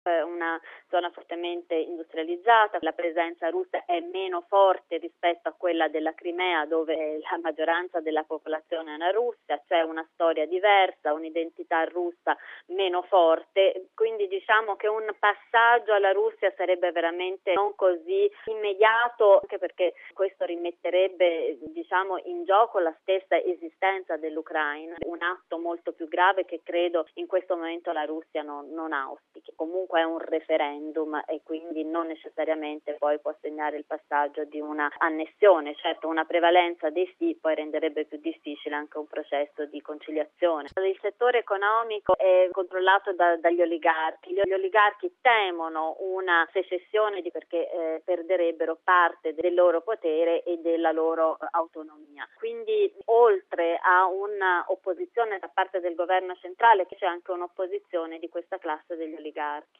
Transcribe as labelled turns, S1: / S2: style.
S1: È una zona fortemente industrializzata, la presenza russa è meno forte rispetto a quella della Crimea, dove la maggioranza della popolazione è una Russia, c'è una storia diversa, un'identità russa meno forte, quindi diciamo che un passaggio alla Russia sarebbe veramente non così immediato, anche perché questo rimetterebbe in gioco la stessa esistenza dell'Ucraina, un atto molto più grave che credo in questo momento la Russia non auspichi. Comunque è un referendum e quindi non necessariamente poi può segnare il passaggio di una annessione. Certo, una prevalenza dei sì poi renderebbe più difficile anche un processo di conciliazione. Il settore economico è controllato dagli oligarchi. Gli oligarchi temono una secessione perché perderebbero parte del loro potere e della loro autonomia. Quindi oltre a un'opposizione da parte del governo centrale c'è anche un'opposizione di questa classe degli oligarchi.